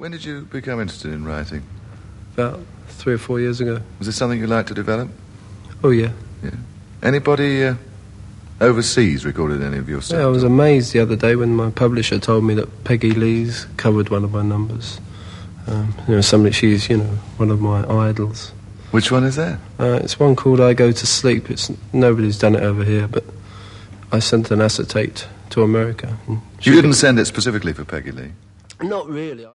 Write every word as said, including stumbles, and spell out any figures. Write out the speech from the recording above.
When did you become interested in writing? About three or four years ago. Was it something you'd like to develop? Oh, yeah. Yeah. Anybody uh, overseas recorded any of your songs? Yeah, I was amazed the other day when my publisher told me that Peggy Lee's covered one of my numbers. Um, you know, somebody, she's, you know, one of my idols. Which one is that? Uh, it's one called I Go to Sleep. It's nobody's done it over here, but I sent an acetate to America. You didn't send it specifically for Peggy Lee? Not really.